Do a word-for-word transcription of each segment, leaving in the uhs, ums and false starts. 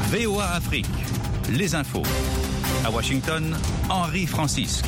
V O A Afrique, les infos. À Washington, Henri Francisque.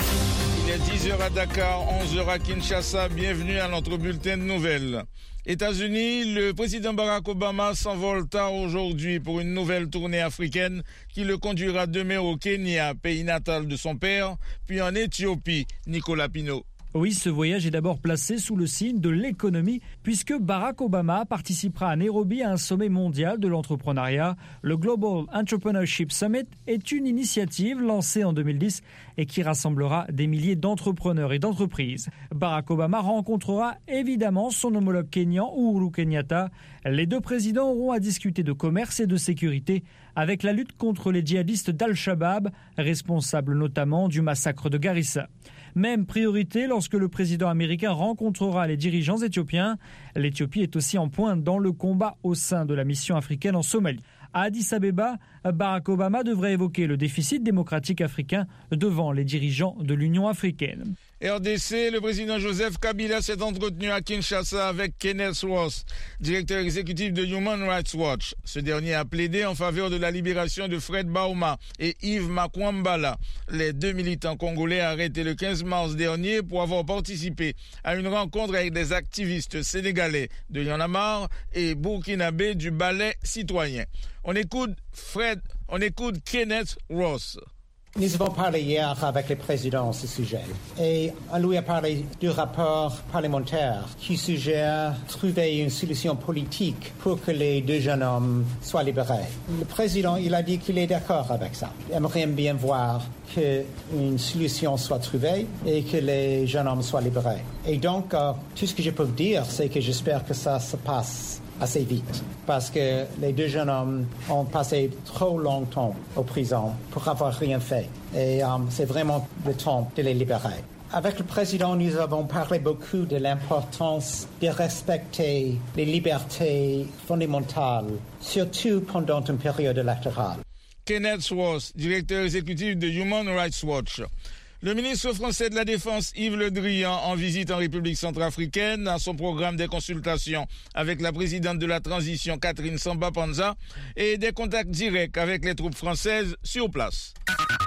Il est dix heures à Dakar, onze heures à Kinshasa. Bienvenue à notre bulletin de nouvelles. États-Unis, le président Barack Obama s'envole tard aujourd'hui pour une nouvelle tournée africaine qui le conduira demain au Kenya, pays natal de son père, puis en Éthiopie. Nicolas Pinault. Oui, ce voyage est d'abord placé sous le signe de l'économie, puisque Barack Obama participera à Nairobi à un sommet mondial de l'entrepreneuriat. Le Global Entrepreneurship Summit est une initiative lancée en deux mille dix et qui rassemblera des milliers d'entrepreneurs et d'entreprises. Barack Obama rencontrera évidemment son homologue kényan, Uhuru Kenyatta. Les deux présidents auront à discuter de commerce et de sécurité avec la lutte contre les djihadistes d'Al-Shabaab, responsables notamment du massacre de Garissa. Même priorité lorsque le président américain rencontrera les dirigeants éthiopiens. L'Éthiopie est aussi en pointe dans le combat au sein de la mission africaine en Somalie. À Addis Abeba, Barack Obama devrait évoquer le déficit démocratique africain devant les dirigeants de l'Union africaine. R D C, le président Joseph Kabila s'est entretenu à Kinshasa avec Kenneth Ross, directeur exécutif de Human Rights Watch. Ce dernier a plaidé en faveur de la libération de Fred Bauma et Yves Makwambala, les deux militants congolais arrêtés le quinze mars dernier pour avoir participé à une rencontre avec des activistes sénégalais de Y'en a marre et burkinabés du Balai citoyen. On écoute Fred, on écoute Kenneth Ross. Nous avons parlé hier avec le président de ce sujet et on lui a parlé du rapport parlementaire qui suggère trouver une solution politique pour que les deux jeunes hommes soient libérés. Le président, il a dit qu'il est d'accord avec ça. Il aimerait bien voir qu'une solution soit trouvée et que les jeunes hommes soient libérés. Et donc, euh, tout ce que je peux dire, c'est que j'espère que ça se passe assez vite, parce que les deux jeunes hommes ont passé trop longtemps en prison pour avoir rien fait. Et um, c'est vraiment le temps de les libérer. Avec le président, nous avons parlé beaucoup de l'importance de respecter les libertés fondamentales, surtout pendant une période électorale. Kenneth Ross, directeur exécutif de Human Rights Watch. Le ministre français de la Défense Yves Le Drian, en visite en République centrafricaine, dans son programme des consultations avec la présidente de la transition Catherine Samba-Panza et des contacts directs avec les troupes françaises sur place.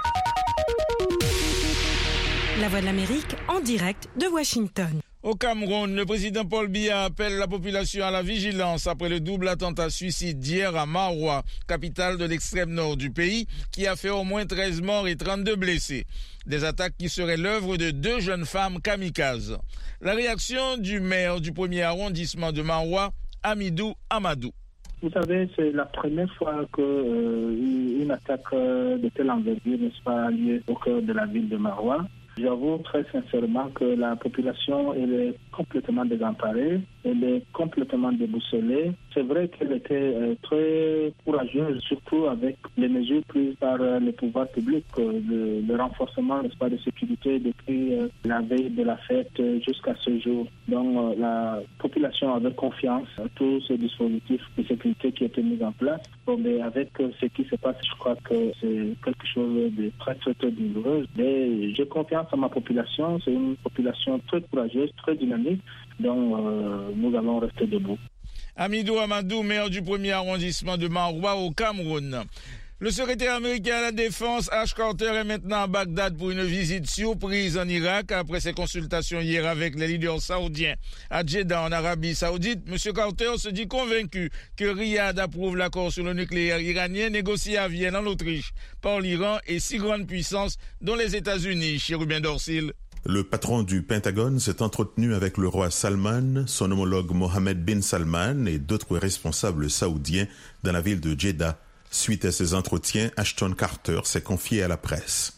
La Voix de l'Amérique en direct de Washington. Au Cameroun, le président Paul Biya appelle la population à la vigilance après le double attentat suicide d'hier à Maroua, capitale de l'extrême nord du pays, qui a fait au moins treize morts et trente-deux blessés. Des attaques qui seraient l'œuvre de deux jeunes femmes kamikazes. La réaction du maire du premier arrondissement de Maroua, Amidou Amadou. Vous savez, c'est la première fois qu'une euh, attaque euh, de telle envergure, n'est-ce pas, a lieu au cœur de la ville de Maroua. J'avoue très sincèrement que la population elle est complètement désemparée, elle est complètement déboussolée. C'est vrai qu'elle était euh, très courageuse, surtout avec les mesures prises par euh, les pouvoirs publics, euh, le, le renforcement, n'est-ce pas, de sécurité depuis euh, la veille de la fête euh, jusqu'à ce jour. Donc euh, la population avait confiance à tous ces dispositifs de sécurité qui étaient mis en place. Bon, mais avec euh, ce qui se passe, je crois que c'est quelque chose de très très très douloureux. Mais j'ai confiance à ma population, c'est une population très courageuse, très dynamique, donc euh, nous allons rester debout. Amidou Amadou, maire du premier arrondissement de Maroua au Cameroun. Le secrétaire américain à la Défense, Ash Carter, est maintenant à Bagdad pour une visite surprise en Irak après ses consultations hier avec les leaders saoudiens à Jeddah en Arabie Saoudite. M. Carter se dit convaincu que Riyad approuve l'accord sur le nucléaire iranien négocié à Vienne en Autriche par l'Iran et six grandes puissances dont les États-Unis. Chérubin Dorsil. Le patron du Pentagone s'est entretenu avec le roi Salman, son homologue Mohammed bin Salman et d'autres responsables saoudiens dans la ville de Jeddah. Suite à ces entretiens, Ashton Carter s'est confié à la presse.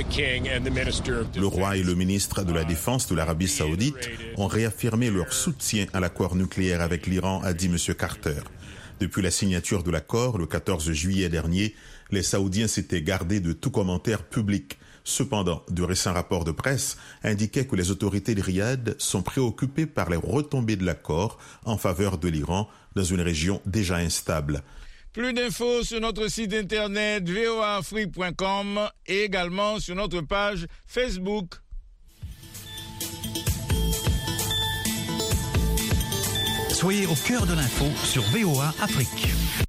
Le roi et le ministre de la Défense de l'Arabie Saoudite ont réaffirmé leur soutien à l'accord nucléaire avec l'Iran, a dit M. Carter. Depuis la signature de l'accord, le quatorze juillet dernier, les Saoudiens s'étaient gardés de tout commentaire public. Cependant, de récents rapports de presse indiquaient que les autorités de Riyad sont préoccupées par les retombées de l'accord en faveur de l'Iran dans une région déjà instable. Plus d'infos sur notre site internet v o a afrique point com et également sur notre page Facebook. Soyez au cœur de l'info sur V O A Afrique.